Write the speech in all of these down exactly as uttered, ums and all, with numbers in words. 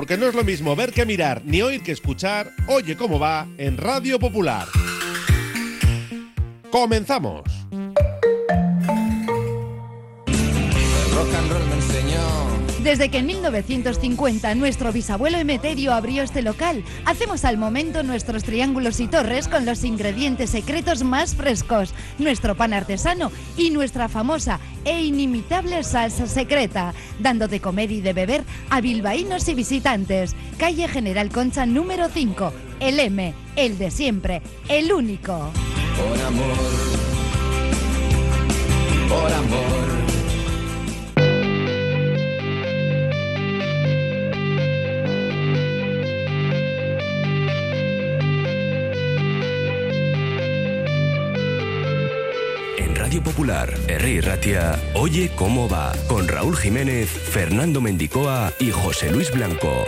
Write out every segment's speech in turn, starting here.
Porque no es lo mismo ver que mirar, ni oír que escuchar. Oye cómo va en Radio Popular. ¡Comenzamos! Rock and roll me enseñó. Desde que en mil novecientos cincuenta nuestro bisabuelo Emeterio abrió este local, hacemos al momento nuestros triángulos y torres con los ingredientes secretos más frescos, nuestro pan artesano y nuestra famosa e inimitable salsa secreta, dando de comer y de beber a bilbaínos y visitantes. Calle General Concha número cinco, el M, el de siempre, el único. Por amor, por amor. Radio Popular, Herri Ratia, Oye cómo va, con Raúl Jiménez, Fernando Mendicoa y José Luis Blanco.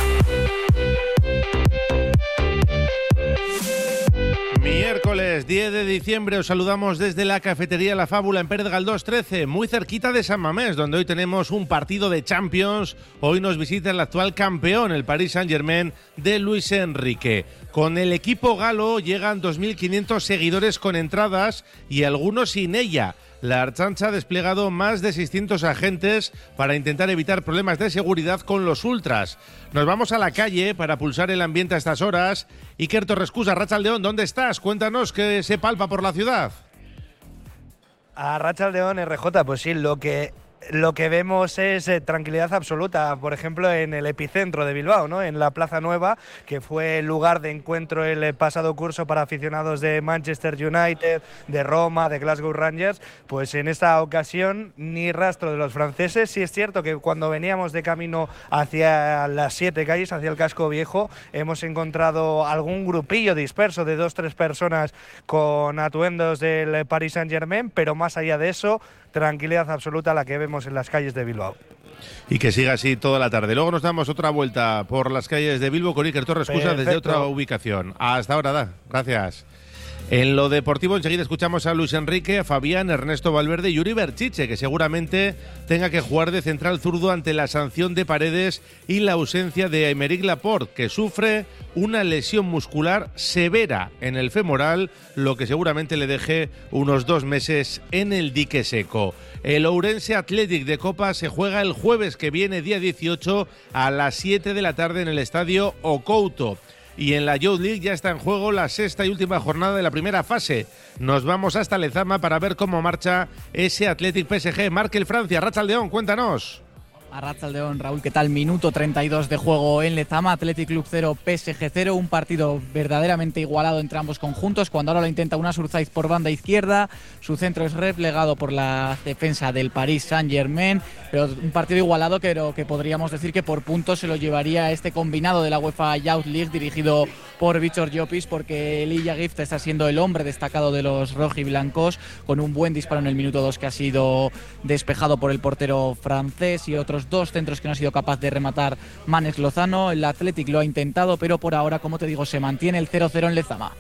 Miércoles diez de diciembre os saludamos desde la cafetería La Fábula en Pérez Galdós trece, muy cerquita de San Mamés, donde hoy tenemos un partido de Champions. Hoy nos visita el actual campeón, el Paris Saint-Germain de Luis Enrique. Con el equipo galo llegan dos mil quinientos seguidores con entradas y algunos sin ella. La Archancha ha desplegado más de seiscientos agentes para intentar evitar problemas de seguridad con los ultras. Nos vamos a la calle para pulsar el ambiente a estas horas. Iker Torrescusa, Arratsaldeón, ¿dónde estás? Cuéntanos qué se palpa por la ciudad. Arratsaldeón, R J, pues sí, lo que... Lo que vemos es eh, tranquilidad absoluta, por ejemplo, en el epicentro de Bilbao, ¿no? En la Plaza Nueva, que fue el lugar de encuentro el eh, pasado curso para aficionados de Manchester United, de Roma, de Glasgow Rangers. Pues en esta ocasión ni rastro de los franceses. Sí es cierto que cuando veníamos de camino hacia las siete calles, hacia el casco viejo, hemos encontrado algún grupillo disperso de dos, tres personas con atuendos del Paris Saint-Germain, pero más allá de eso, tranquilidad absoluta la que vemos en las calles de Bilbao. Y que siga así toda la tarde. Luego nos damos otra vuelta por las calles de Bilbao con Iker Torrescusa desde otra ubicación. Hasta ahora, da. Gracias. En lo deportivo enseguida escuchamos a Luis Enrique, a Fabián, Ernesto Valverde y Yuri Berchiche, que seguramente tenga que jugar de central zurdo ante la sanción de Paredes y la ausencia de Aymeric Laporte, que sufre una lesión muscular severa en el femoral, lo que seguramente le deje unos dos meses en el dique seco. El Ourense Athletic de Copa se juega el jueves que viene, día dieciocho, a las siete de la tarde en el estadio O Couto. Y en la Youth League ya está en juego la sexta y última jornada de la primera fase. Nos vamos hasta Lezama para ver cómo marcha ese Athletic P S G. Markel Francia, Arratsaldeón, cuéntanos. Arratsaldeón, Raúl, ¿qué tal? Minuto treinta y dos de juego en Lezama, Athletic Club cero, P S G cero, un partido verdaderamente igualado entre ambos conjuntos, cuando ahora lo intenta Unasur Zaiz por banda izquierda, su centro es replegado por la defensa del Paris Saint-Germain, pero un partido igualado que, que podríamos decir que por puntos se lo llevaría este combinado de la UEFA Youth League dirigido por Víctor Llopis, porque Lilla Gift está siendo el hombre destacado de los rojiblancos, con un buen disparo en el minuto dos que ha sido despejado por el portero francés y otros dos centros que no ha sido capaz de rematar Manes Lozano. El Athletic lo ha intentado, pero por ahora, como te digo, se mantiene el cero cero en Lezama.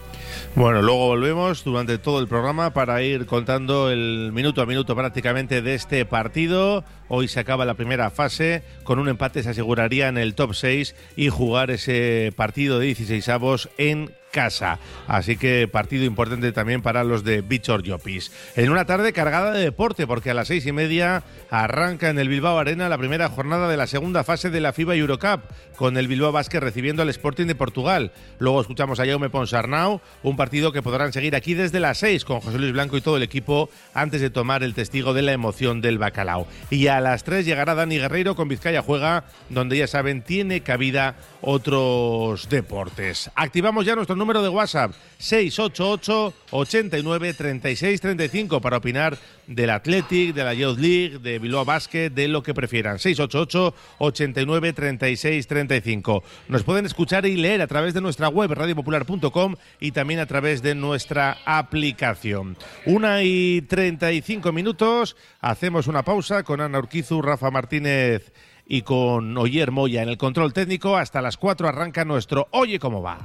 Bueno, luego volvemos durante todo el programa para ir contando el minuto a minuto prácticamente de este partido. Hoy se acaba la primera fase, con un empate se aseguraría en el top seis y jugar ese partido de dieciseisavos en casa. Así que partido importante también para los de Víctor Llopis. En una tarde cargada de deporte, porque a las seis y media arranca en el Bilbao Arena la primera jornada de la segunda fase de la FIBA Eurocup, con el Bilbao Basket recibiendo al Sporting de Portugal. Luego escuchamos a Jaume Ponsarnau, un partido que podrán seguir aquí desde las seis con José Luis Blanco y todo el equipo antes de tomar el testigo de la emoción del bacalao. Y a las tres llegará Dani Guerreiro con Vizcaya Juega, donde ya saben tiene cabida otros deportes. Activamos ya nuestro número de WhatsApp seis ocho ocho, ochenta y nueve, treinta y seis, treinta y cinco para opinar del Athletic, de la Youth League, de Bilbao Basket, de lo que prefieran. seis ocho ocho, ochenta y nueve, treinta y seis, treinta y cinco. Nos pueden escuchar y leer a través de nuestra web radio popular punto com y también a través de nuestra aplicación. Una y treinta y cinco minutos, hacemos una pausa con Ana Urquizu, Rafa Martínez y con Oyer Moya en el control técnico. Hasta las cuatro arranca nuestro Oye cómo va.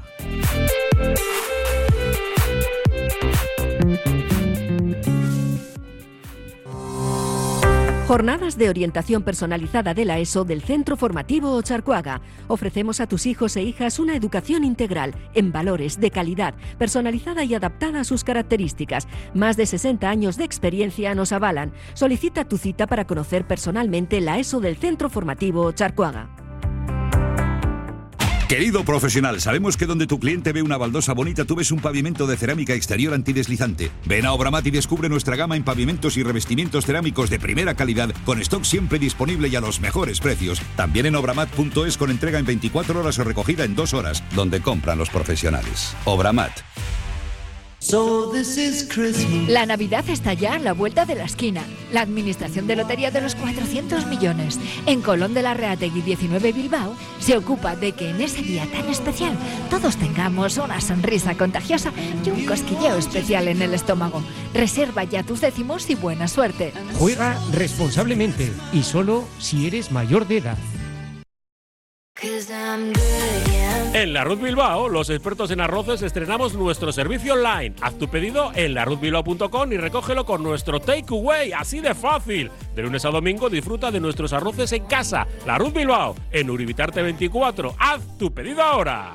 Jornadas de orientación personalizada de la ESO del Centro Formativo Ocharcoaga. Ofrecemos a tus hijos e hijas una educación integral en valores de calidad, personalizada y adaptada a sus características. Más de sesenta años de experiencia nos avalan. Solicita tu cita para conocer personalmente la ESO del Centro Formativo Ocharcoaga. Querido profesional, sabemos que donde tu cliente ve una baldosa bonita, tú ves un pavimento de cerámica exterior antideslizante. Ven a Obramat y descubre nuestra gama en pavimentos y revestimientos cerámicos de primera calidad, con stock siempre disponible y a los mejores precios. También en obramat punto es, con entrega en veinticuatro horas o recogida en dos horas, donde compran los profesionales. Obramat. La Navidad está ya a la vuelta de la esquina. La Administración de Lotería de los cuatrocientos millones en Colón de la Reategui diecinueve Bilbao se ocupa de que en ese día tan especial todos tengamos una sonrisa contagiosa y un cosquilleo especial en el estómago. Reserva ya tus décimos y buena suerte. Juega responsablemente y solo si eres mayor de edad. En La Ruz Bilbao, los expertos en arroces, estrenamos nuestro servicio online. Haz tu pedido en la ruz bilbao punto com y recógelo con nuestro takeaway, así de fácil. De lunes a domingo disfruta de nuestros arroces en casa. La Ruz Bilbao, en Uribitarte veinticuatro. Haz tu pedido ahora.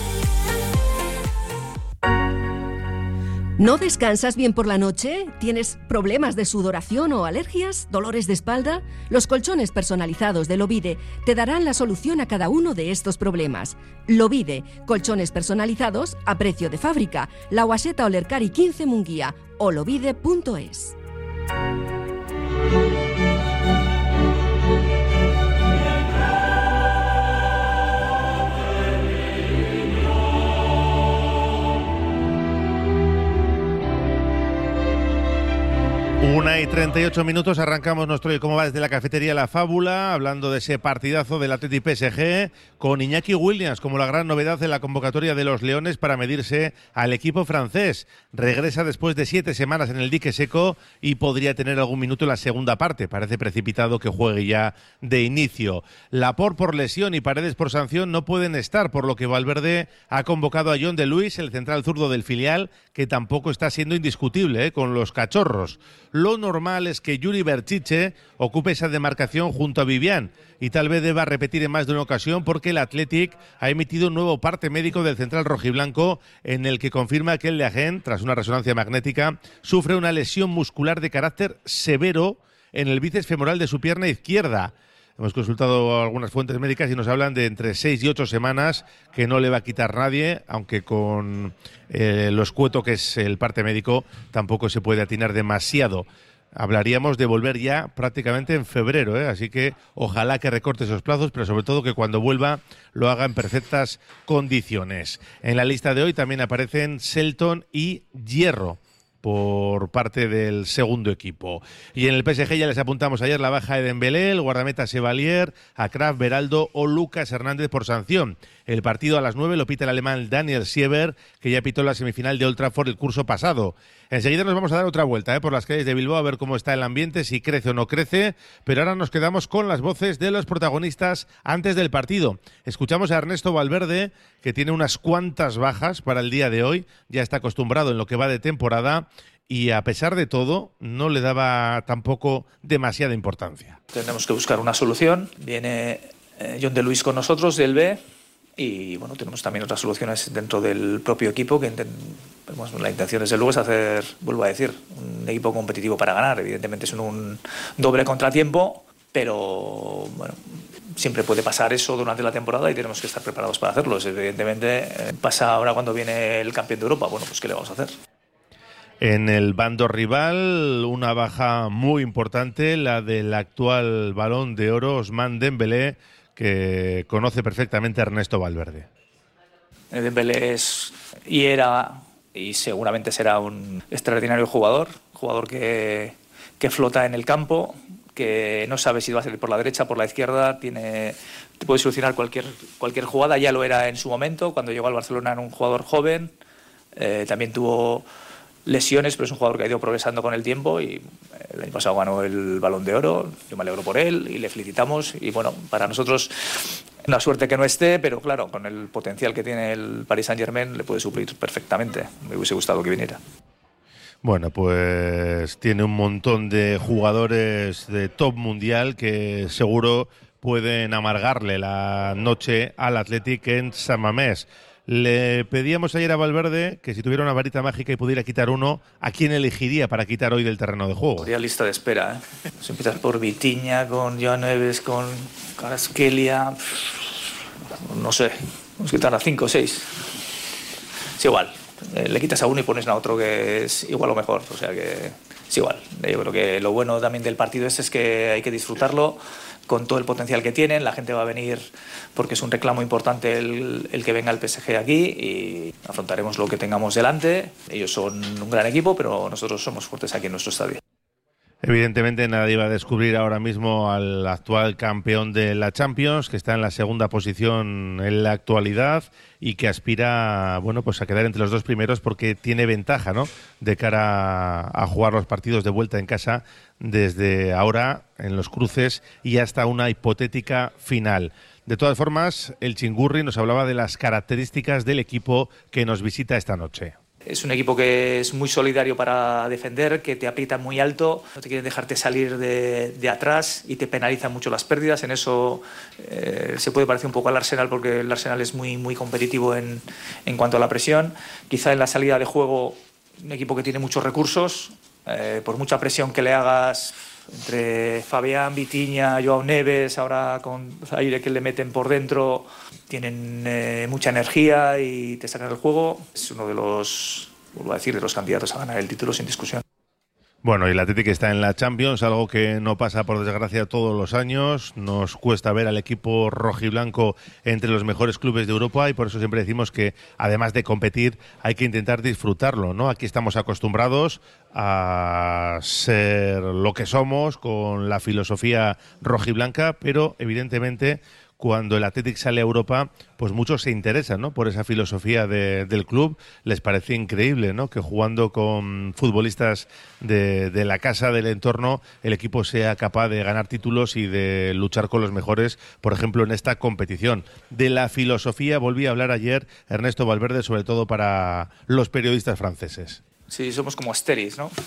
¿No descansas bien por la noche? ¿Tienes problemas de sudoración o alergias? ¿Dolores de espalda? Los colchones personalizados de Lovide te darán la solución a cada uno de estos problemas. Lovide, colchones personalizados a precio de fábrica. La Guaseta Olercari quince Munguía o lovide punto es. Una y treinta y ocho minutos, arrancamos nuestro y cómo va desde la cafetería La Fábula, hablando de ese partidazo del Athletic P S G, con Iñaki Williams como la gran novedad de la convocatoria de los Leones para medirse al equipo francés. Regresa después de siete semanas en el dique seco y podría tener algún minuto en la segunda parte. Parece precipitado que juegue ya de inicio. Laporte por lesión y Paredes por sanción no pueden estar, por lo que Valverde ha convocado a John de Luis, el central zurdo del filial, que tampoco está siendo indiscutible ¿eh? con los cachorros. Lo normal es que Yuri Berchiche ocupe esa demarcación junto a Vivian y tal vez deba repetir en más de una ocasión porque el Athletic ha emitido un nuevo parte médico del central rojiblanco en el que confirma que el Leagén, tras una resonancia magnética, sufre una lesión muscular de carácter severo en el bíceps femoral de su pierna izquierda. Hemos consultado algunas fuentes médicas y nos hablan de entre seis y ocho semanas que no le va a quitar nadie, aunque con eh, lo escueto que es el parte médico tampoco se puede atinar demasiado. Hablaríamos de volver ya prácticamente en febrero, ¿eh? Así que ojalá que recorte esos plazos, pero sobre todo que cuando vuelva lo haga en perfectas condiciones. En la lista de hoy también aparecen Shelton y Hierro por parte del segundo equipo. Y en el P S G ya les apuntamos ayer la baja de Dembélé, el guardameta Chevalier, Akraf, Beraldo o Lucas Hernández por sanción. El partido a las nueve lo pita el alemán Daniel Sieber, que ya pitó la semifinal de Old Trafford el curso pasado. Enseguida nos vamos a dar otra vuelta ¿eh? por las calles de Bilbao a ver cómo está el ambiente, si crece o no crece, pero ahora nos quedamos con las voces de los protagonistas antes del partido. Escuchamos a Ernesto Valverde, que tiene unas cuantas bajas para el día de hoy, ya está acostumbrado en lo que va de temporada y a pesar de todo no le daba tampoco demasiada importancia. Tenemos que buscar una solución, viene eh, John de Luis con nosotros del B y bueno, tenemos también otras soluciones dentro del propio equipo que intent- pues, la intención desde luego es hacer, vuelvo a decir, un equipo competitivo para ganar. Evidentemente es un, un doble contratiempo, pero bueno, siempre puede pasar eso durante la temporada y tenemos que estar preparados para hacerlo. Evidentemente eh, pasa ahora cuando viene el campeón de Europa, bueno, pues ¿qué le vamos a hacer? En el bando rival, una baja muy importante, la del actual Balón de Oro, Ousmane Dembélé, que conoce perfectamente a Ernesto Valverde. Dembélé es y era y seguramente será un extraordinario jugador, jugador que, que flota en el campo, que no sabe si va a salir por la derecha, por la izquierda, tiene, te puede solucionar cualquier, cualquier jugada, ya lo era en su momento, cuando llegó al Barcelona era un jugador joven, eh, también tuvo lesiones, pero es un jugador que ha ido progresando con el tiempo y el año pasado ganó el Balón de Oro, yo me alegro por él y le felicitamos y bueno, para nosotros una suerte que no esté, pero claro, con el potencial que tiene el Paris Saint-Germain le puede suplir perfectamente, me hubiese gustado que viniera. Bueno, pues tiene un montón de jugadores de top mundial que seguro pueden amargarle la noche al Athletic en San Mamés. Le pedíamos ayer a Valverde que si tuviera una varita mágica y pudiera quitar uno, ¿a quién elegiría para quitar hoy del terreno de juego? Podría lista de espera, ¿eh? Si empiezas por Vitinha, con Joan Neves, con Kvaratskhelia, no sé, vamos a quitar a cinco o seis. Es igual, eh, le quitas a uno y pones a otro que es igual o mejor, o sea que es igual. Yo creo que lo bueno también del partido este es que hay que disfrutarlo con todo el potencial que tienen. La gente va a venir porque es un reclamo importante el, el que venga el P S G aquí y afrontaremos lo que tengamos delante. Ellos son un gran equipo, pero nosotros somos fuertes aquí en nuestro estadio. Evidentemente nadie va a descubrir ahora mismo al actual campeón de la Champions, que está en la segunda posición en la actualidad y que aspira, bueno, pues a quedar entre los dos primeros porque tiene ventaja, ¿no?, de cara a jugar los partidos de vuelta en casa desde ahora en los cruces y hasta una hipotética final. De todas formas, el Chingurri nos hablaba de las características del equipo que nos visita esta noche. Es un equipo que es muy solidario para defender, que te aprieta muy alto, no te quieren dejarte salir de, de atrás y te penalizan mucho las pérdidas. En eso eh, se puede parecer un poco al Arsenal, porque el Arsenal es muy, muy competitivo en, en cuanto a la presión. Quizá en la salida de juego, un equipo que tiene muchos recursos, eh, por mucha presión que le hagas, entre Fabián, Vitinha, Joao Neves, ahora con Zaire que le meten por dentro, tienen eh, mucha energía y te sacan el juego. Es uno de los, vuelvo a decir, de los candidatos a ganar el título sin discusión. Bueno, y el Athletic está en la Champions, algo que no pasa por desgracia todos los años. Nos cuesta ver al equipo rojiblanco entre los mejores clubes de Europa y por eso siempre decimos que además de competir hay que intentar disfrutarlo, ¿no? Aquí estamos acostumbrados a ser lo que somos con la filosofía rojiblanca, pero evidentemente cuando el Athletic sale a Europa, pues muchos se interesan, ¿no?, por esa filosofía de, del club. Les parece increíble, ¿no?, que jugando con futbolistas de, de la casa, del entorno, el equipo sea capaz de ganar títulos y de luchar con los mejores, por ejemplo, en esta competición. De la filosofía volví a hablar ayer Ernesto Valverde, sobre todo para los periodistas franceses. Sí, somos como Asterix, ¿no?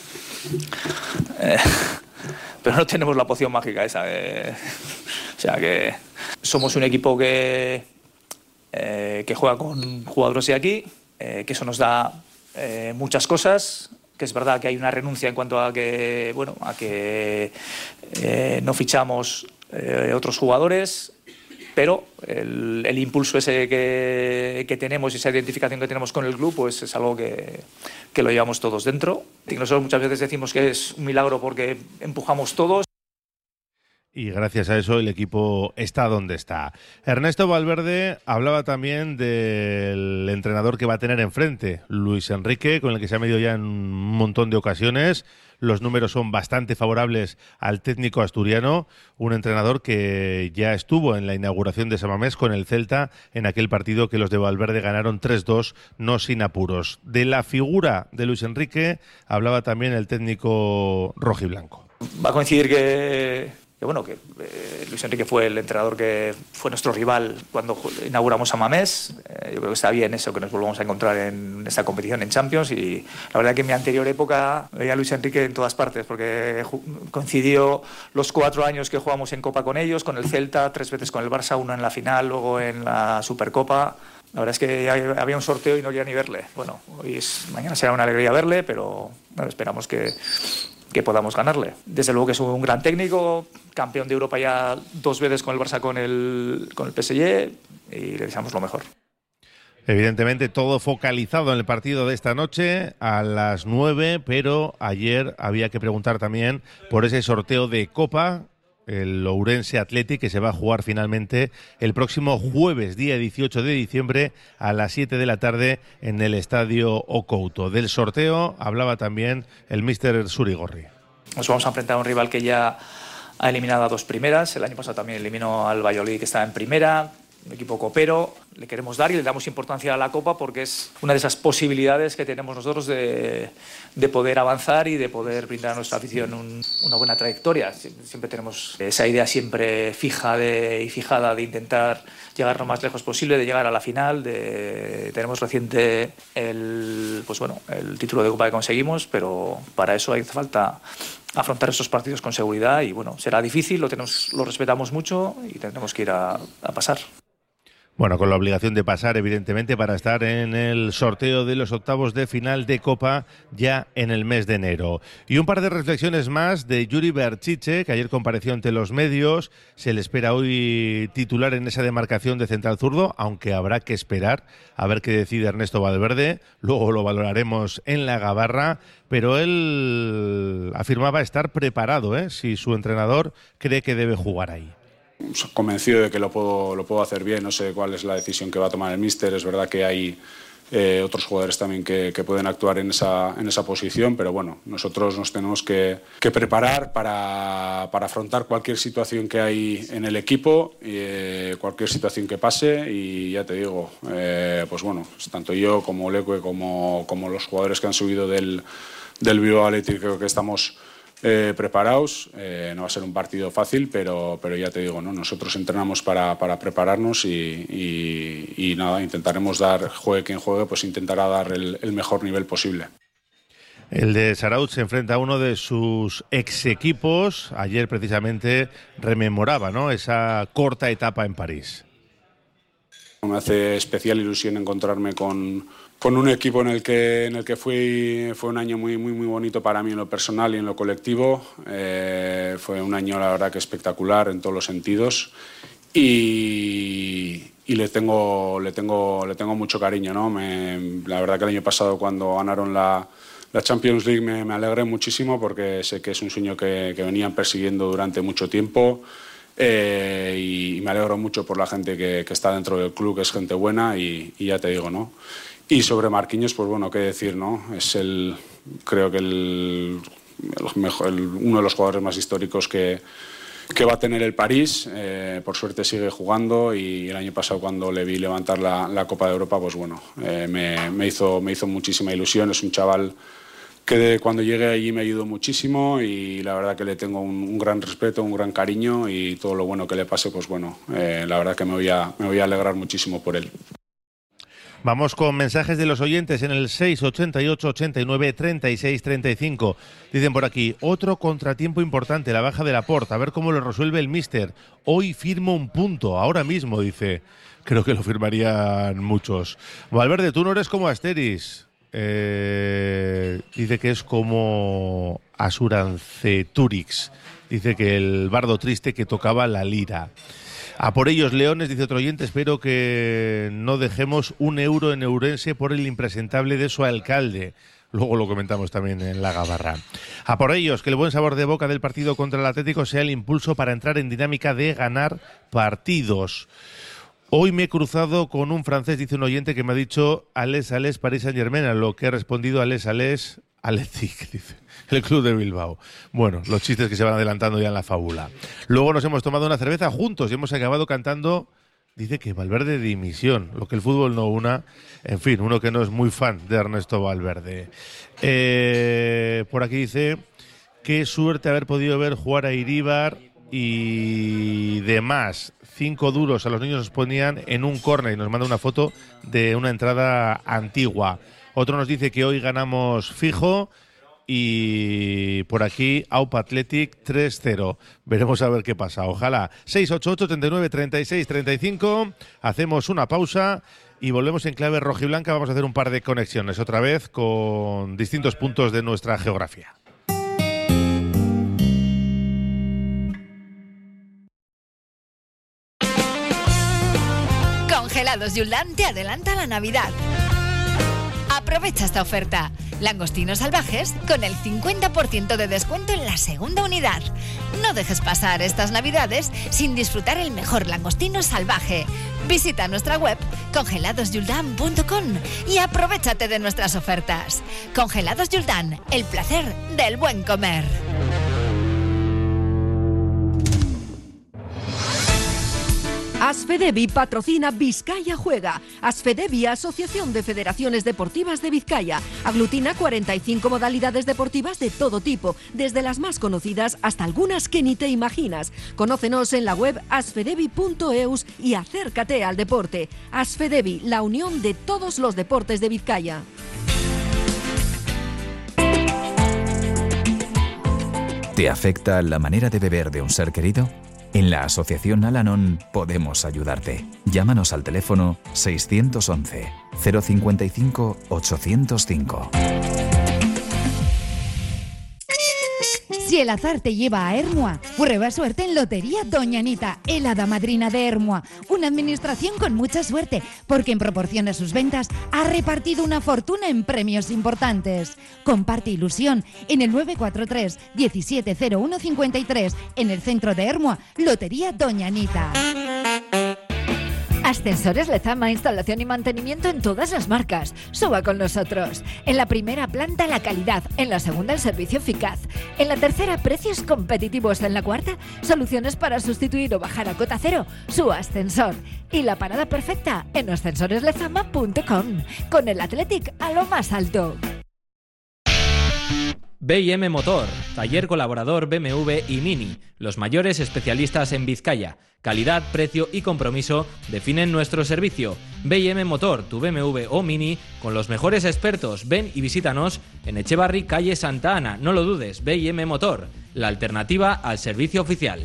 Eh, pero no tenemos la poción mágica esa. Eh, o sea que somos un equipo que, eh, que juega con jugadores de aquí, eh, que eso nos da eh, muchas cosas, que es verdad que hay una renuncia en cuanto a que, bueno, a que eh, no fichamos eh, otros jugadores, pero el, el impulso ese que, que tenemos y esa identificación que tenemos con el club, pues es algo que, que lo llevamos todos dentro. Y nosotros muchas veces decimos que es un milagro porque empujamos todos. Y gracias a eso el equipo está donde está. Ernesto Valverde hablaba también del entrenador que va a tener enfrente, Luis Enrique, con el que se ha medido ya en un montón de ocasiones. Los números son bastante favorables al técnico asturiano, un entrenador que ya estuvo en la inauguración de San Mamés con el Celta en aquel partido que los de Valverde ganaron tres dos, no sin apuros. De la figura de Luis Enrique hablaba también el técnico rojiblanco. Va a coincidir que... que bueno, que eh, Luis Enrique fue el entrenador que fue nuestro rival cuando inauguramos a Mamés. Eh, yo creo que está bien eso, que nos volvamos a encontrar en esta competición en Champions, y la verdad que en mi anterior época veía a Luis Enrique en todas partes, porque coincidió los cuatro años que jugamos en Copa con ellos, con el Celta, tres veces con el Barça, uno en la final, luego en la Supercopa. La verdad es que había un sorteo y no quería ni verle. Bueno, hoy es, mañana será una alegría verle, pero bueno, esperamos que que podamos ganarle. Desde luego que es un gran técnico, campeón de Europa ya dos veces con el Barça, con el, con el P S G, y le deseamos lo mejor. Evidentemente todo focalizado en el partido de esta noche a las nueve, pero ayer había que preguntar también por ese sorteo de Copa, el Ourense Athletic, que se va a jugar finalmente el próximo jueves, día dieciocho de diciembre, a las siete de la tarde en el Estadio O Couto. Del sorteo hablaba también el míster Surigorri. Nos vamos a enfrentar a un rival que ya ha eliminado a dos primeras. El año pasado también eliminó al Valladolid, que estaba en primera. un equipo copero, le queremos dar y le damos importancia a la Copa porque es una de esas posibilidades que tenemos nosotros de, de poder avanzar y de poder brindar a nuestra afición un, una buena trayectoria. Siempre tenemos esa idea siempre fija de, y fijada de intentar llegar lo más lejos posible, de llegar a la final. De, tenemos reciente el, pues bueno, el título de Copa que conseguimos, pero para eso hace falta afrontar estos partidos con seguridad y bueno, será difícil, lo, tenemos, lo respetamos mucho y tendremos que ir a, a pasar. Bueno, con la obligación de pasar, evidentemente, para estar en el sorteo de los octavos de final de Copa ya en el mes de enero. Y un par de reflexiones más de Yuri Berchiche, que ayer compareció ante los medios. Se le espera hoy titular en esa demarcación de central zurdo, aunque habrá que esperar a ver qué decide Ernesto Valverde. Luego lo valoraremos en la gabarra, pero él afirmaba estar preparado, ¿eh? Si su entrenador cree que debe jugar ahí. Convencido de que lo puedo, lo puedo hacer bien. No sé cuál es la decisión que va a tomar el míster. Es verdad que hay eh, otros jugadores también que, que pueden actuar en esa, en esa posición, pero bueno, nosotros nos tenemos que, que preparar para, para afrontar cualquier situación que hay en el equipo, eh, cualquier situación que pase, y ya te digo, eh, pues bueno, tanto yo como Leque como, como los jugadores que han subido del, del Bilbao Athletic, creo que estamos Eh, preparados. Eh, no va a ser un partido fácil, pero, pero ya te digo, ¿no? Nosotros entrenamos para, para prepararnos y, y, y nada, intentaremos dar, juegue quien juegue, pues intentará dar el, el mejor nivel posible. El de Saraut se enfrenta a uno de sus ex equipos. Ayer precisamente rememoraba, ¿no?, esa corta etapa en París. Me hace especial ilusión encontrarme con, con un equipo en el que, en el que fui, fue un año muy, muy, muy bonito para mí en lo personal y en lo colectivo. Eh, fue un año, la verdad, que espectacular en todos los sentidos y, y le, tengo, le, tengo, le tengo mucho cariño, ¿no? Me, la verdad que el año pasado, cuando ganaron la, la Champions League, me, me alegré muchísimo porque sé que es un sueño que, que venían persiguiendo durante mucho tiempo. Eh, y me alegro mucho por la gente que, que está dentro del club, que es gente buena y, y ya te digo, ¿no? Y sobre Marquinhos, pues bueno, qué decir, ¿no? Es el, creo que el, el mejor, el, uno de los jugadores más históricos que, que va a tener el París. Eh, por suerte sigue jugando y el año pasado, cuando le vi levantar la, la Copa de Europa, pues bueno, eh, me, me, hizo, me hizo muchísima ilusión. Es un chaval que de cuando llegué allí me ayudó muchísimo y la verdad que le tengo un, un gran respeto, un gran cariño, y todo lo bueno que le pase, pues bueno, eh, la verdad que me voy, a, me voy a alegrar muchísimo por él. Vamos con mensajes de los oyentes en el seis ochenta y ocho, ochenta y nueve, treinta y seis, treinta y cinco. Dicen por aquí, otro contratiempo importante, la baja de Laporte, a ver cómo lo resuelve el míster. Hoy firmo un punto, ahora mismo, dice. Creo que lo firmarían muchos. Valverde, tú no eres como Asteris. Eh, dice que es como Asuranceturix. Dice que el bardo triste que tocaba la lira. A por ellos, Leones, dice otro oyente, espero que no dejemos un euro en Ourense por el impresentable de su alcalde. Luego lo comentamos también en la gabarra. A por ellos, que el buen sabor de boca del partido contra el Atlético sea el impulso para entrar en dinámica de ganar partidos. Hoy me he cruzado con un francés, dice un oyente, que me ha dicho Alès, Alès, Paris Saint-Germain, a lo que he respondido Alès, Alès, Athletic, dice, el club de Bilbao. Bueno, los chistes que se van adelantando ya en la fábula. Luego nos hemos tomado una cerveza juntos y hemos acabado cantando, dice que Valverde dimisión, lo que el fútbol no una. En fin, uno que no es muy fan de Ernesto Valverde. Eh, por aquí dice, qué suerte haber podido ver jugar a Iríbar y demás. Cinco duros a los niños los ponían en un córner y nos manda una foto de una entrada antigua. Otro nos dice que hoy ganamos fijo y por aquí Aupa Athletic tres cero. Veremos a ver qué pasa. Ojalá. seis ocho ocho, treinta y nueve, treinta y seis, treinta y cinco. Hacemos una pausa y volvemos en clave rojiblanca. Vamos a hacer un par de conexiones otra vez con distintos puntos de nuestra geografía. Congelados Yuldan te adelanta la Navidad. Aprovecha esta oferta. Langostinos salvajes con el cincuenta por ciento de descuento en la segunda unidad. No dejes pasar estas Navidades sin disfrutar el mejor langostino salvaje. Visita nuestra web congelados yuldan punto com y aprovéchate de nuestras ofertas. Congelados Yuldan, el placer del buen comer. Asfedevi patrocina Vizcaya Juega. Asfedevi, Asociación de Federaciones Deportivas de Vizcaya. Aglutina cuarenta y cinco modalidades deportivas de todo tipo, desde las más conocidas hasta algunas que ni te imaginas. Conócenos en la web asfedevi punto eus y acércate al deporte. Asfedevi, la unión de todos los deportes de Vizcaya. ¿Te afecta la manera de beber de un ser querido? En la Asociación Al-Anon podemos ayudarte. Llámanos al teléfono seiscientos once, cero cincuenta y cinco, ochocientos cinco. Si el azar te lleva a Ermua, prueba suerte en Lotería Doña Anita, el hada madrina de Ermua. Una administración con mucha suerte, porque en proporción a sus ventas ha repartido una fortuna en premios importantes. Comparte ilusión en el nueve cuatro tres, diecisiete cero uno cincuenta y tres, en el centro de Ermua, Lotería Doña Anita. Ascensores Lezama, instalación y mantenimiento en todas las marcas. Suba con nosotros. En la primera planta la calidad, en la segunda el servicio eficaz, en la tercera precios competitivos, en la cuarta soluciones para sustituir o bajar a cota cero su ascensor. Y la parada perfecta en ascensores lezama punto com, con el Athletic a lo más alto. B y M Motor, taller colaborador B M W y Mini, los mayores especialistas en Vizcaya. Calidad, precio y compromiso definen nuestro servicio. B y M Motor, tu B M W o Mini, con los mejores expertos. Ven y visítanos en Echevarri, calle Santa Ana. No lo dudes, B y M Motor, la alternativa al servicio oficial.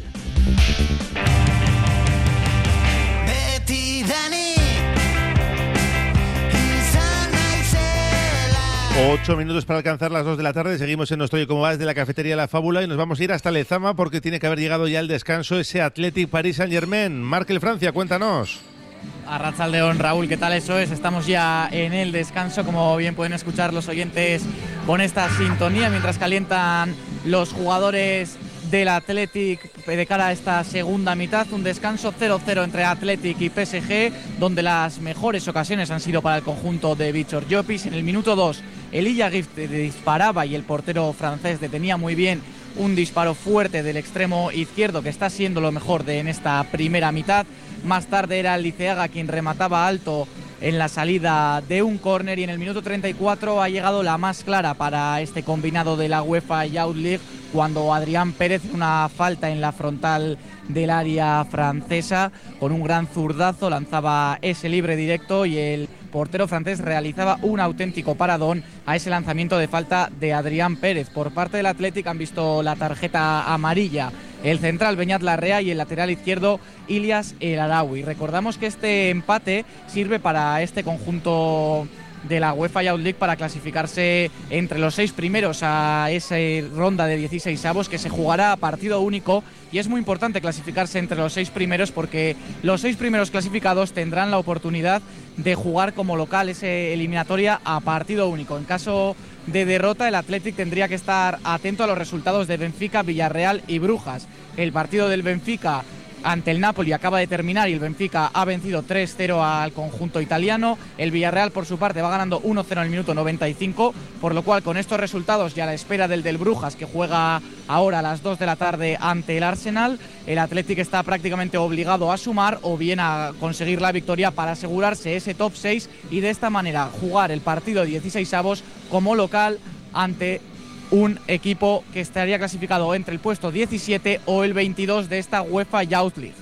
Ocho minutos para alcanzar las dos de la tarde. Seguimos en nuestro Oye Cómo Va desde la cafetería La Fábula y nos vamos a ir hasta Lezama porque tiene que haber llegado ya el descanso ese Athletic Paris Saint-Germain. Markel Francia, cuéntanos. Arratsaldeon, Raúl, ¿qué tal? Eso es, estamos ya en el descanso, como bien pueden escuchar los oyentes con esta sintonía mientras calientan los jugadores del Athletic de cara a esta segunda mitad. Un descanso cero cero entre Athletic y P S G, donde las mejores ocasiones han sido para el conjunto de Víctor Llopis. En el minuto dos, Elia Gift disparaba y el portero francés detenía muy bien un disparo fuerte del extremo izquierdo, que está siendo lo mejor de en esta primera mitad. Más tarde era Liceaga quien remataba alto en la salida de un córner y en el minuto treinta y cuatro ha llegado la más clara para este combinado de la UEFA Youth League, cuando Adrián Pérez, una falta en la frontal del área francesa, con un gran zurdazo lanzaba ese libre directo y el portero francés realizaba un auténtico paradón a ese lanzamiento de falta de Adrián Pérez. Por parte del Athletic han visto la tarjeta amarilla el central Beñat Larrea y el lateral izquierdo Ilias El Araoui. Recordamos que este empate sirve para este conjunto de la UEFA Youth League para clasificarse entre los seis primeros a esa ronda de dieciséis avos que se jugará a partido único, y es muy importante clasificarse entre los seis primeros porque los seis primeros clasificados tendrán la oportunidad de jugar como local esa eliminatoria a partido único. En caso de derrota, el Athletic tendría que estar atento a los resultados de Benfica, Villarreal y Brujas. El partido del Benfica ante el Napoli acaba de terminar y el Benfica ha vencido tres cero al conjunto italiano. El Villarreal, por su parte, va ganando uno cero en el minuto noventa y cinco, por lo cual con estos resultados y a la espera del del Brujas, que juega ahora a las dos de la tarde ante el Arsenal, el Athletic está prácticamente obligado a sumar o bien a conseguir la victoria para asegurarse ese top seis y de esta manera jugar el partido de dieciséis avos como local ante un equipo que estaría clasificado entre el puesto diecisiete o el veintidós de esta UEFA Youth League.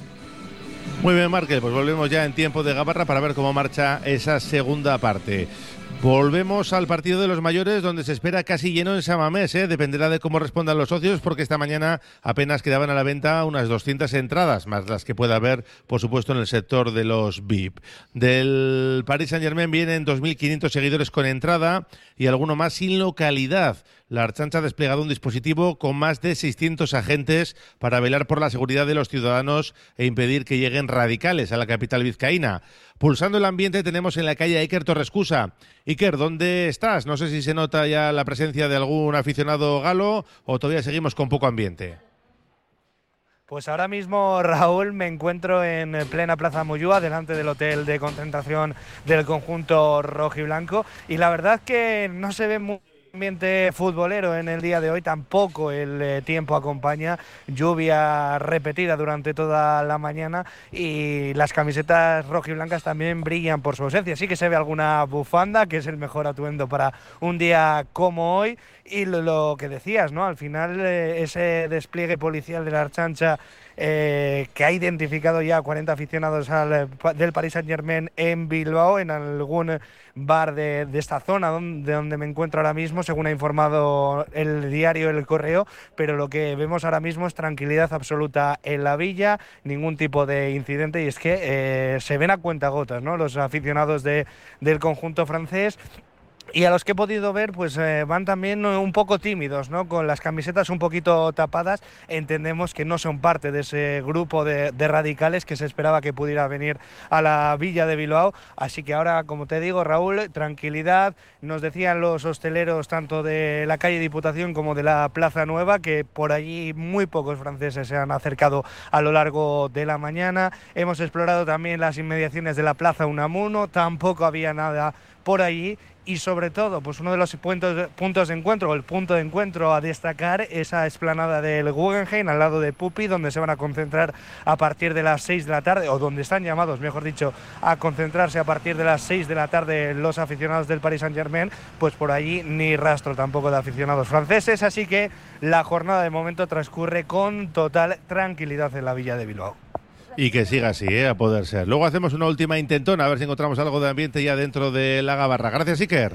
Muy bien, Markel, pues volvemos ya en tiempo de Gabarra para ver cómo marcha esa segunda parte. Volvemos al partido de los mayores, donde se espera casi lleno en San Mamés, ¿eh? Dependerá de cómo respondan los socios, porque esta mañana apenas quedaban a la venta unas doscientas entradas, más las que pueda haber, por supuesto, en el sector de los V I P. Del Paris Saint-Germain vienen dos mil quinientos seguidores con entrada y alguno más sin localidad. La Archancha ha desplegado un dispositivo con más de seiscientos agentes para velar por la seguridad de los ciudadanos e impedir que lleguen radicales a la capital vizcaína. Pulsando el ambiente tenemos en la calle Iker Torrescusa. Iker, ¿dónde estás? No sé si se nota ya la presencia de algún aficionado galo o todavía seguimos con poco ambiente. Pues ahora mismo, Raúl, me encuentro en plena Plaza Moyúa, delante del hotel de concentración del conjunto rojiblanco, y la verdad es que no se ve muy Ambiente futbolero en el día de hoy, tampoco el eh, tiempo acompaña, lluvia repetida durante toda la mañana y las camisetas rojiblancas también brillan por su ausencia. Sí que se ve alguna bufanda, que es el mejor atuendo para un día como hoy, y lo, lo que decías, ¿no? Al final eh, ese despliegue policial de la Archancha Eh, que ha identificado ya a cuarenta aficionados al, del Paris Saint-Germain en Bilbao, en algún bar de, de esta zona donde, de donde me encuentro ahora mismo, según ha informado el diario El Correo, pero lo que vemos ahora mismo es tranquilidad absoluta en la villa, ningún tipo de incidente, y es que eh, se ven a cuentagotas, ¿no?, los aficionados de, del conjunto francés. Y a los que he podido ver, pues eh, van también un poco tímidos, ¿no?, con las camisetas un poquito tapadas. Entendemos que no son parte de ese grupo de, de radicales que se esperaba que pudiera venir a la villa de Bilbao. Así que ahora, como te digo, Raúl, tranquilidad. Nos decían los hosteleros tanto de la calle Diputación como de la Plaza Nueva que por allí muy pocos franceses se han acercado a lo largo de la mañana. Hemos explorado también las inmediaciones de la Plaza Unamuno, tampoco había nada por allí. Y sobre todo, pues uno de los puntos, puntos de encuentro, o el punto de encuentro a destacar, esa explanada del Guggenheim, al lado de Pupi, donde se van a concentrar a partir de las seis de la tarde, o donde están llamados, mejor dicho, a concentrarse a partir de las seis de la tarde los aficionados del Paris Saint-Germain. Pues por allí ni rastro tampoco de aficionados franceses, así que la jornada de momento transcurre con total tranquilidad en la villa de Bilbao. Y que siga así, ¿eh? A poder ser. Luego hacemos una última intentona, a ver si encontramos algo de ambiente ya dentro de la Gabarra. Gracias, Iker.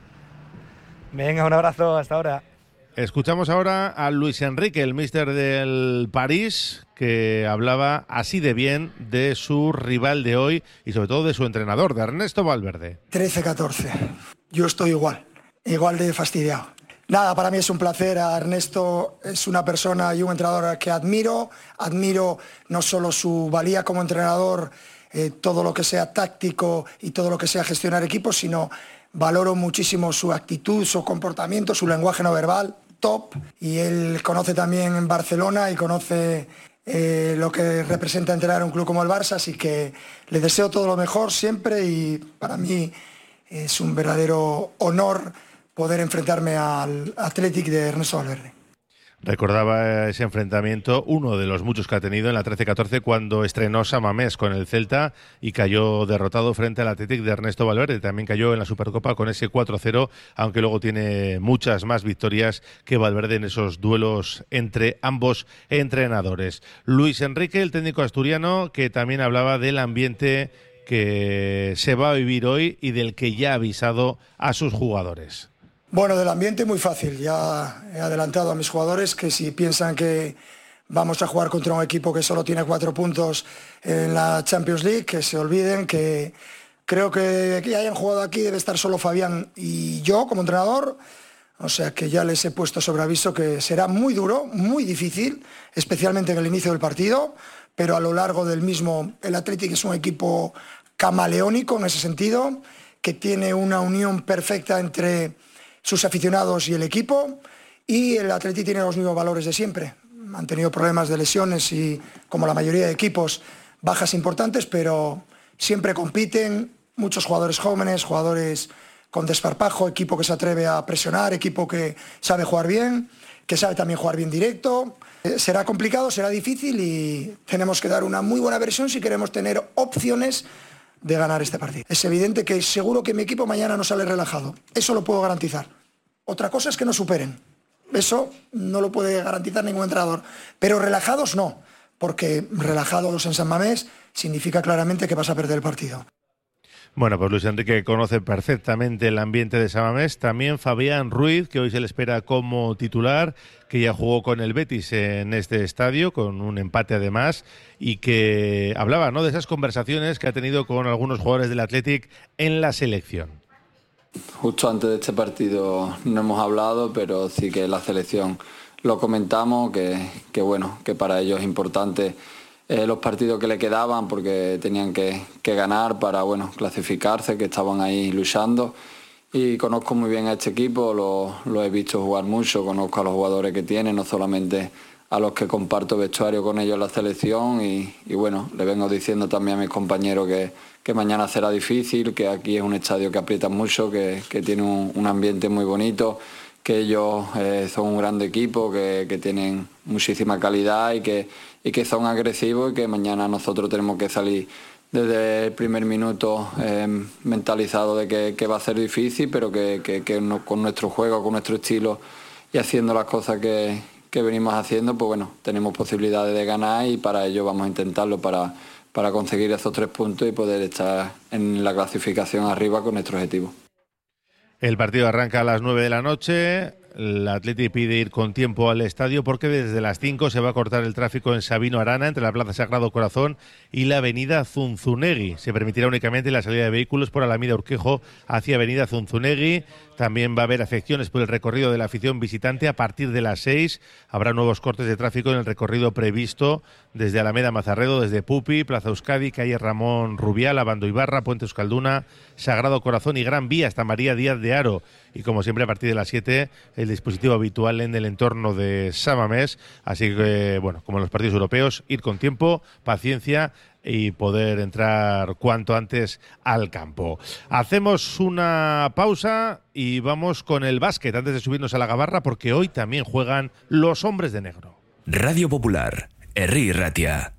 Venga, un abrazo, hasta ahora. Escuchamos ahora a Luis Enrique, el míster del París, que hablaba así de bien de su rival de hoy y sobre todo de su entrenador, de Ernesto Valverde. trece catorce. Yo estoy igual, igual de fastidiado. Nada, para mí es un placer. A Ernesto es una persona y un entrenador que admiro. Admiro no solo su valía como entrenador, eh, todo lo que sea táctico y todo lo que sea gestionar equipos, sino valoro muchísimo su actitud, su comportamiento, su lenguaje no verbal, top. Y él conoce también en Barcelona y conoce eh, lo que representa entrenar un club como el Barça, así que le deseo todo lo mejor siempre y para mí es un verdadero honor poder enfrentarme al Athletic de Ernesto Valverde. Recordaba ese enfrentamiento, uno de los muchos que ha tenido en la trece catorce, cuando estrenó San Mamés con el Celta y cayó derrotado frente al Athletic de Ernesto Valverde. También cayó en la Supercopa con ese cuatro cero, aunque luego tiene muchas más victorias que Valverde en esos duelos entre ambos entrenadores. Luis Enrique, el técnico asturiano, que también hablaba del ambiente que se va a vivir hoy y del que ya ha avisado a sus jugadores. Bueno, del ambiente muy fácil. Ya he adelantado a mis jugadores que si piensan que vamos a jugar contra un equipo que solo tiene cuatro puntos en la Champions League, que se olviden que creo que, que hayan jugado aquí debe estar solo Fabián y yo como entrenador. O sea que ya les he puesto sobre aviso que será muy duro, muy difícil, especialmente en el inicio del partido, pero a lo largo del mismo, el Athletic es un equipo camaleónico en ese sentido, que tiene una unión perfecta entre sus aficionados y el equipo, y el Athletic tiene los mismos valores de siempre. Han tenido problemas de lesiones y, como la mayoría de equipos, bajas importantes, pero siempre compiten, muchos jugadores jóvenes, jugadores con desparpajo, equipo que se atreve a presionar, equipo que sabe jugar bien, que sabe también jugar bien directo. Eh, será complicado, será difícil y tenemos que dar una muy buena versión si queremos tener opciones de ganar este partido. Es evidente que seguro que mi equipo mañana no sale relajado. Eso lo puedo garantizar. Otra cosa es que nos superen. Eso no lo puede garantizar ningún entrenador. Pero relajados no, porque relajados en San Mamés significa claramente que vas a perder el partido. Bueno, pues Luis Enrique conoce perfectamente el ambiente de San Mamés. También Fabián Ruiz, que hoy se le espera como titular, que ya jugó con el Betis en este estadio, con un empate además, y que hablaba, ¿no?, de esas conversaciones que ha tenido con algunos jugadores del Athletic en la selección. Justo antes de este partido no hemos hablado, pero sí que la selección lo comentamos, que, que bueno, que para ellos es importante Eh, los partidos que le quedaban porque tenían que, que ganar para bueno clasificarse, que estaban ahí luchando, y conozco muy bien a este equipo, lo, lo he visto jugar mucho, conozco a los jugadores que tiene, no solamente a los que comparto vestuario con ellos en la selección y, y bueno, le vengo diciendo también a mis compañeros que, que mañana será difícil, que aquí es un estadio que aprieta mucho, que, que tiene un, un ambiente muy bonito, que ellos eh, son un gran equipo, que, que tienen muchísima calidad y que, y que son agresivos y que mañana nosotros tenemos que salir desde el primer minuto eh, mentalizado de que, que va a ser difícil, pero que, que, que no, con nuestro juego, con nuestro estilo y haciendo las cosas que, que venimos haciendo, pues bueno, tenemos posibilidades de ganar y para ello vamos a intentarlo para, para conseguir esos tres puntos y poder estar en la clasificación arriba con nuestro objetivo. El partido arranca a las nueve de la noche. El Atleti pide ir con tiempo al estadio porque desde las cinco se va a cortar el tráfico en Sabino Arana entre la Plaza Sagrado Corazón y la Avenida Zunzunegui. Se permitirá únicamente la salida de vehículos por Alameda Urquijo hacia Avenida Zunzunegui. También va a haber afecciones por el recorrido de la afición visitante a partir de las seis. Habrá nuevos cortes de tráfico en el recorrido previsto desde Alameda Mazarredo, desde Pupi, Plaza Euskadi, calle Ramón Rubial, Abando Ibarra, Puente Euskalduna, Sagrado Corazón y Gran Vía hasta María Díaz de Haro. Y como siempre a partir de las siete el dispositivo habitual en el entorno de Samamés. Así que, bueno, como en los partidos europeos, ir con tiempo, paciencia y poder entrar cuanto antes al campo. Hacemos una pausa y vamos con el básquet antes de subirnos a la gabarra porque hoy también juegan los hombres de negro. Radio Popular, Herri Ratia.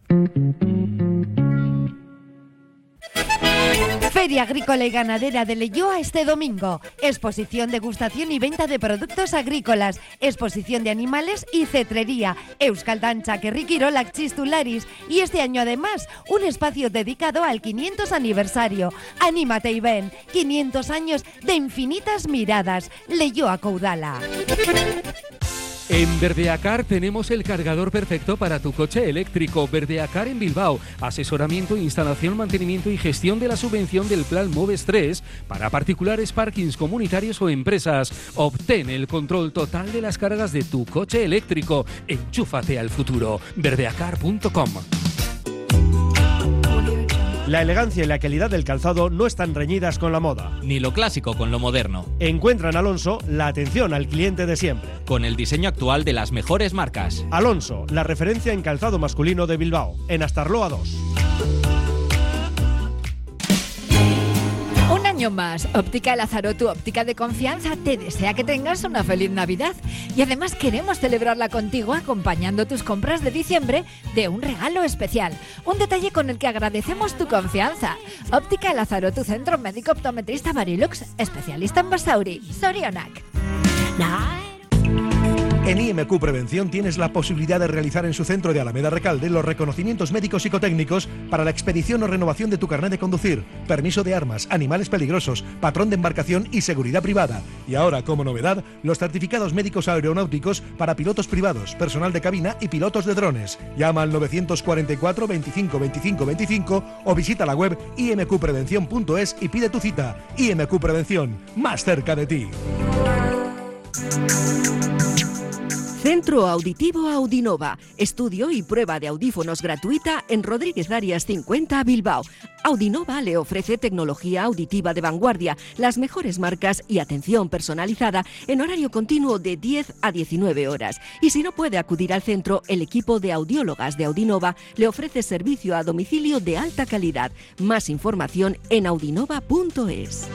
Feria Agrícola y Ganadera de Leioa este domingo. Exposición, degustación y venta de productos agrícolas. Exposición de animales y cetrería. Euskal Dantza, Kerrikirolak, Chistularis. Y este año además, un espacio dedicado al quinientos aniversario. Anímate y ven. quinientos años de infinitas miradas. Leioa Caudala. En Verdeacar tenemos el cargador perfecto para tu coche eléctrico. Verdeacar en Bilbao. Asesoramiento, instalación, mantenimiento y gestión de la subvención del Plan Moves tres para particulares, parkings comunitarios o empresas. Obtén el control total de las cargas de tu coche eléctrico. Enchúfate al futuro. verdeacar punto com. La elegancia y la calidad del calzado no están reñidas con la moda. Ni lo clásico con lo moderno. Encuentra en Alonso la atención al cliente de siempre. Con el diseño actual de las mejores marcas. Alonso, la referencia en calzado masculino de Bilbao, en Astarloa dos. Un año más, Óptica Lázaro, tu óptica de confianza, te desea que tengas una feliz Navidad. Y además queremos celebrarla contigo acompañando tus compras de diciembre de un regalo especial. Un detalle con el que agradecemos tu confianza. Óptica Lázaro, tu centro médico optometrista Barilux, especialista en Basauri, Sorionak. En I M Q Prevención tienes la posibilidad de realizar en su centro de Alameda Recalde los reconocimientos médicos psicotécnicos para la expedición o renovación de tu carnet de conducir, permiso de armas, animales peligrosos, patrón de embarcación y seguridad privada. Y ahora, como novedad, los certificados médicos aeronáuticos para pilotos privados, personal de cabina y pilotos de drones. Llama al novecientos cuarenta y cuatro, veinticinco, veinticinco, veinticinco o visita la web i m q prevención punto es y pide tu cita. I M Q Prevención, más cerca de ti. Centro Auditivo Audinova. Estudio y prueba de audífonos gratuita en Rodríguez Arias cincuenta, Bilbao. Audinova le ofrece tecnología auditiva de vanguardia, las mejores marcas y atención personalizada en horario continuo de diez a diecinueve horas. Y si no puede acudir al centro, el equipo de audiólogas de Audinova le ofrece servicio a domicilio de alta calidad. Más información en audinova punto es.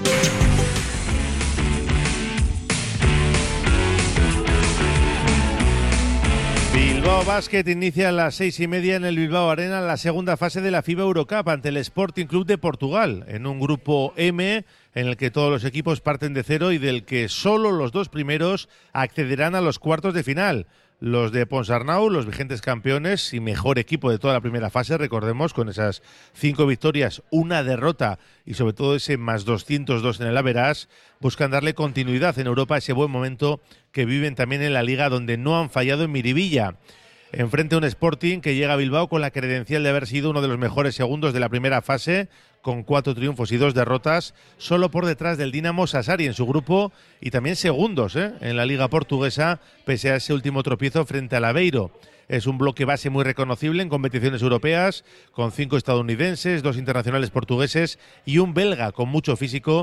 Bilbao Basket inicia a las seis y media en el Bilbao Arena la segunda fase de la FIBA Eurocup ante el Sporting Club de Portugal, en un grupo M en el que todos los equipos parten de cero y del que solo los dos primeros accederán a los cuartos de final. Los de Ponsarnau, los vigentes campeones y mejor equipo de toda la primera fase, recordemos, con esas cinco victorias, una derrota y sobre todo ese más doscientos dos en el average, buscan darle continuidad en Europa a ese buen momento que viven también en la Liga, donde no han fallado en Miribilla. Enfrente a un Sporting que llega a Bilbao con la credencial de haber sido uno de los mejores segundos de la primera fase, con cuatro triunfos y dos derrotas, solo por detrás del Dinamo Sassari en su grupo y también segundos ¿eh? en la Liga Portuguesa, pese a ese último tropiezo frente al Aveiro. Es un bloque base muy reconocible en competiciones europeas, con cinco estadounidenses, dos internacionales portugueses y un belga con mucho físico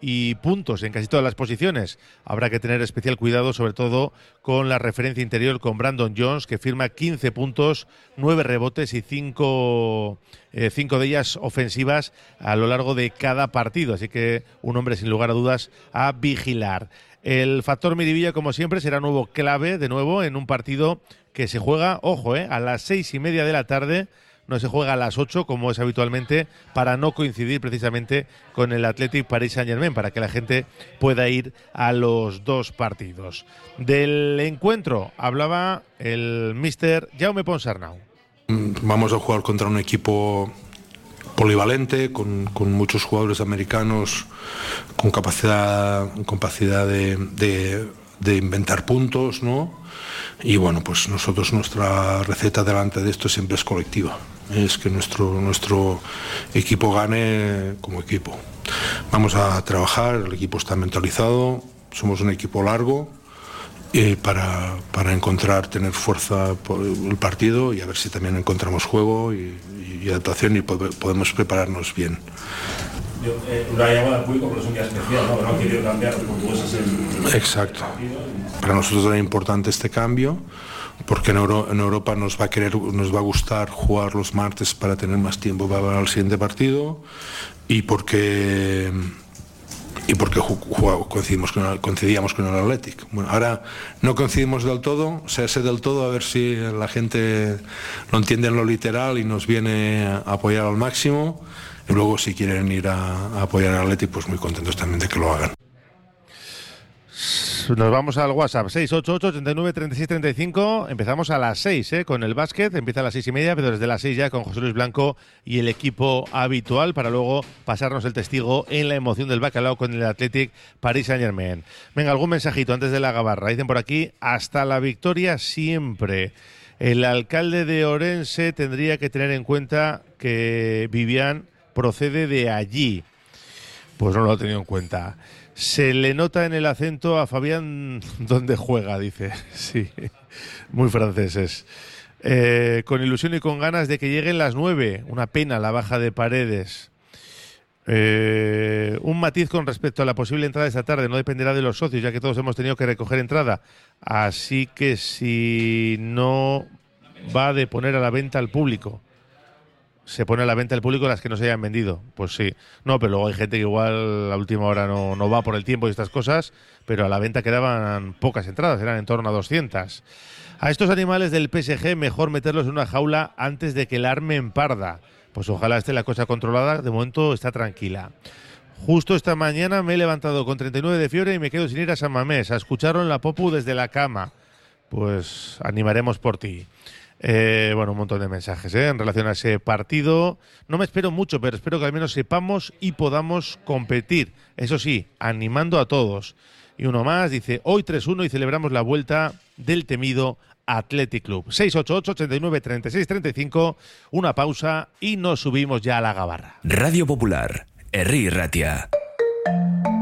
y puntos en casi todas las posiciones. Habrá que tener especial cuidado, sobre todo con la referencia interior, con Brandon Jones, que firma quince puntos, nueve rebotes y cinco eh, cinco de ellas ofensivas a lo largo de cada partido. Así que un hombre sin lugar a dudas a vigilar. El factor Miribilla, como siempre, será nuevo clave de nuevo en un partido que se juega, ojo, eh, a las seis y media de la tarde. No se juega a las ocho como es habitualmente, para no coincidir precisamente con el Athletic Paris Saint-Germain, para que la gente pueda ir a los dos partidos. Del encuentro hablaba el míster Jaume Ponsarnau. Vamos a jugar contra un equipo polivalente, con, con muchos jugadores americanos con capacidad, capacidad de, de, de inventar puntos, ¿no? Y bueno, pues nosotros, nuestra receta delante de esto siempre es colectiva. Es que nuestro, nuestro equipo gane como equipo. Vamos a trabajar, el equipo está mentalizado, somos un equipo largo, eh, para, para encontrar, tener fuerza por el partido y a ver si también encontramos juego y, y adaptación y pod- podemos prepararnos bien. Yo, eh, una llamada al público, pero es un día especial, ¿no? Que no ha querido cambiar los portugueses el... Exacto. Para nosotros era importante este cambio, porque en, Euro, en Europa nos va a querer, nos va a gustar jugar los martes para tener más tiempo para el siguiente partido, y porque y porque jugamos, coincidimos con el, coincidíamos con el Athletic. Bueno, ahora no coincidimos del todo, o sea, sé del todo, a ver si la gente lo entiende en lo literal y nos viene a apoyar al máximo. Y luego, si quieren ir a, a apoyar al Athletic, pues muy contentos también de que lo hagan. Nos vamos al WhatsApp, seis ocho ocho, ochenta y nueve, treinta y seis, treinta y cinco. Empezamos a las seis, ¿eh? Con el básquet. Empieza a las seis y media, pero desde las seis ya con José Luis Blanco y el equipo habitual, para luego pasarnos el testigo en la emoción del bacalao con el Athletic Paris Saint-Germain. Venga, algún mensajito antes de la gabarra. Dicen por aquí, hasta la victoria siempre. El alcalde de Orense tendría que tener en cuenta que Vivian procede de allí. Pues no lo he tenido en cuenta. Se le nota en el acento a Fabián donde juega, dice. Sí, muy franceses. Eh, con ilusión y con ganas de que lleguen las nueve. Una pena la baja de Paredes. Eh, un matiz con respecto a la posible entrada esta tarde. No dependerá de los socios, ya que todos hemos tenido que recoger entrada. Así que si no va de poner a la venta al público, se pone a la venta al público las que no se hayan vendido. Pues sí. No, pero luego hay gente que igual a última hora no, no va por el tiempo y estas cosas, pero a la venta quedaban pocas entradas, eran en torno a doscientas. A estos animales del P S G mejor meterlos en una jaula antes de que la armen parda. Pues ojalá esté la cosa controlada, de momento está tranquila. Justo esta mañana me he levantado con treinta y nueve de fiebre y me quedo sin ir a San Mamés, a escucharon la Popu desde la cama. Pues animaremos por ti. Eh, bueno, un montón de mensajes ¿eh? en relación a ese partido. No me espero mucho, pero espero que al menos sepamos y podamos competir. Eso sí, animando a todos. Y uno más dice, hoy tres uno y celebramos la vuelta del temido Athletic Club. seis ocho ocho, ochenta y nueve, treinta y seis, treinta y cinco. Una pausa y nos subimos ya a la gabarra. Radio Popular, Herri Ratia.